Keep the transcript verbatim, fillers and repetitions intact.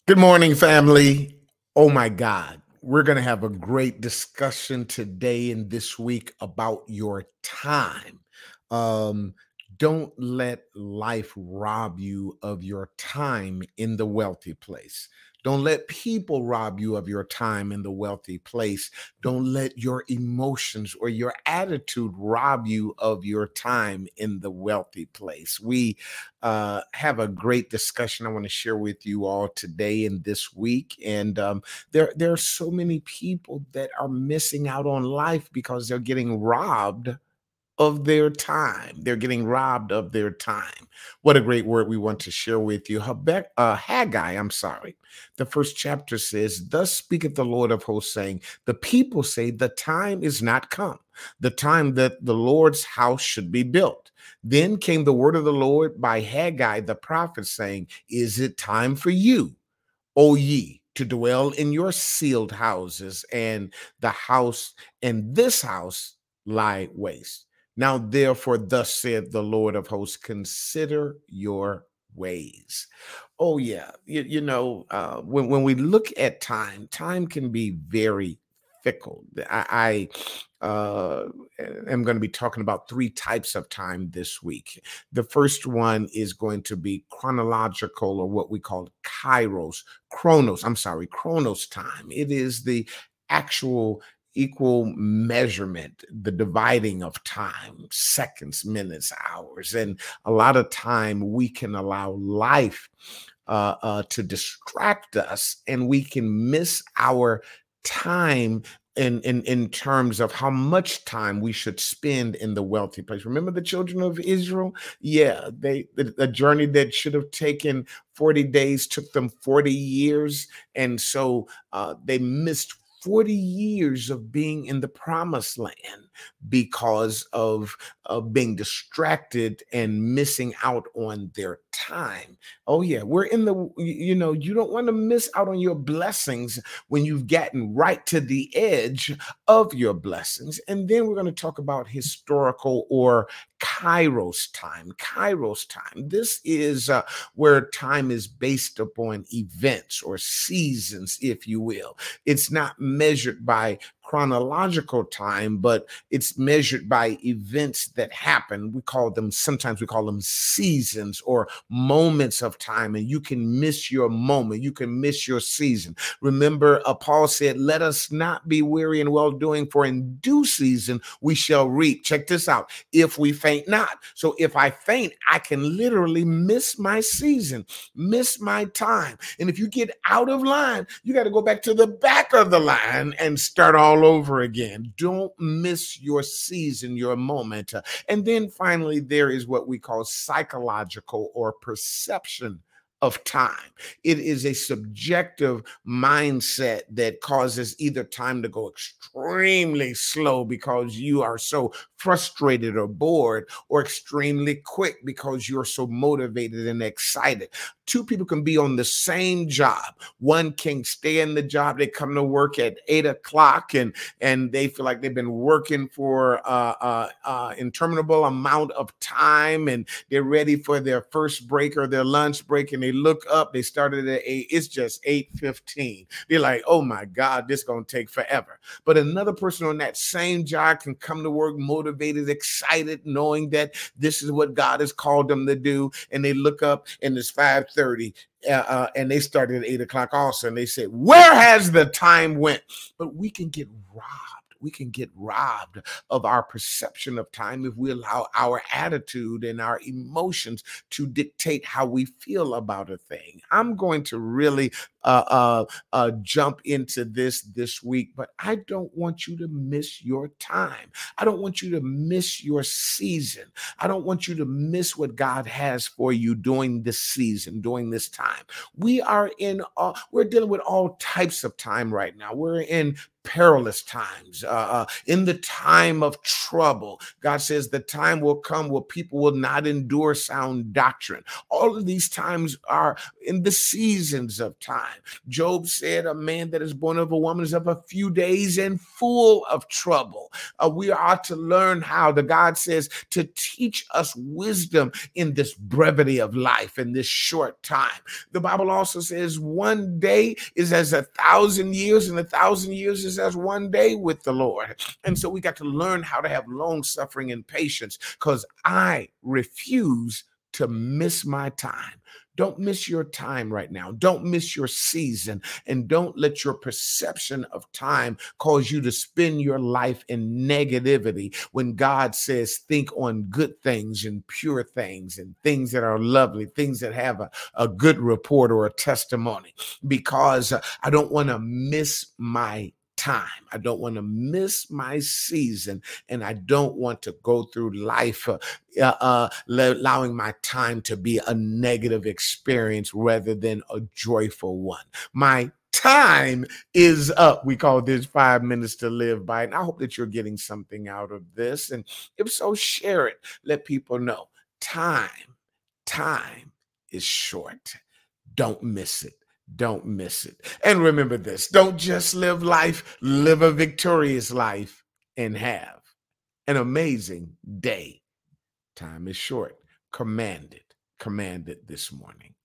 Good morning, family. Oh my God. We're going to have a great discussion today and this week about your time. Um, don't let life rob you of your time in the wealthy place. Don't let people rob you of your time in the wealthy place. Don't let your emotions or your attitude rob you of your time in the wealthy place. We uh, have a great discussion I want to share with you all today and this week. And um, there, there are so many people that are missing out on life because they're getting robbed of their time. They're getting robbed of their time. What a great word we want to share with you. Habakkuk, uh, Haggai, I'm sorry. The first chapter says, Thus speaketh the Lord of hosts, saying, The people say the time is not come, the time that the Lord's house should be built. Then came the word of the Lord by Haggai the prophet, saying, Is it time for you, O ye, to dwell in your sealed houses, and the house and this house lie waste? Now, therefore, thus saith the Lord of hosts, consider your ways. Oh, yeah. You, you know, uh, when, when we look at time, time can be very fickle. I, I uh, am going to be talking about three types of time this week. The first one is going to be chronological, or what we call kairos, chronos. I'm sorry, chronos time. It is the actual equal measurement, the dividing of time, seconds, minutes, hours. And a lot of time we can allow life uh, uh, to distract us, and we can miss our time in, in in terms of how much time we should spend in the wealthy place. Remember the children of Israel? Yeah, they the, the journey that should have taken forty days took them forty years, and so uh, they missed forty years of being in the promised land because of, of being distracted and missing out on their time. Oh, yeah, we're in the, you know, you don't want to miss out on your blessings when you've gotten right to the edge of your blessings. And then we're going to talk about historical or Kairos time. Kairos time. This is uh, where time is based upon events or seasons, if you will. It's not measured by chronological time, but it's measured by events that happen. We call them, sometimes we call them seasons or moments of time, and you can miss your moment. You can miss your season. Remember, uh, Paul said, let us not be weary in well doing, for in due season we shall reap. Check this out. If we faint not. So if I faint, I can literally miss my season, miss my time. And if you get out of line, you got to go back to the back of the line and start all over again. Don't miss your season, your moment. Uh, And then finally, there is what we call psychological or perception of time. It is a subjective mindset that causes either time to go extremely slow because you are so frustrated or bored, or extremely quick because you're so motivated and excited. Two people can be on the same job. One can stay in the job. They come to work at eight o'clock and and they feel like they've been working for uh, uh, uh, interminable amount of time, and they're ready for their first break or their lunch break, and they look up, they started at eight, it's just eight fifteen. They're like, oh my God, this is going to take forever. But another person on that same job can come to work motivated, excited, knowing that this is what God has called them to do, and they look up and it's five thirty. Uh, uh, and they started at eight o'clock also, and they said, where has the time went? But we can get robbed. We can get robbed of our perception of time if we allow our attitude and our emotions to dictate how we feel about a thing. I'm going to really uh, uh, uh, jump into this this week, but I don't want you to miss your time. I don't want you to miss your season. I don't want you to miss what God has for you during this season, during this time. We are in, uh, we're dealing with all types of time right now. We're in perilous times, uh, uh, in the time of trouble. God says the time will come where people will not endure sound doctrine. All of these times are in the seasons of time. Job said, a man that is born of a woman is of a few days and full of trouble. Uh, we are to learn how, the God says, to teach us wisdom in this brevity of life, in this short time. The Bible also says one day is as a thousand years, and a thousand years is as one day with the Lord. And so we got to learn how to have long suffering and patience, because I refuse to miss my time. Don't miss your time right now. Don't miss your season. And don't let your perception of time cause you to spend your life in negativity when God says, think on good things and pure things and things that are lovely, things that have a, a good report or a testimony. Because uh, I don't want to miss my time. I don't want to miss my season, and I don't want to go through life uh, uh, uh, allowing my time to be a negative experience rather than a joyful one. My time is up. We call this five minutes to live by. And I hope that you're getting something out of this. And if so, share it. Let people know. Time, time is short. Don't miss it. Don't miss it. And remember this, don't just live life, live a victorious life and have an amazing day. Time is short. Command it. Command it this morning.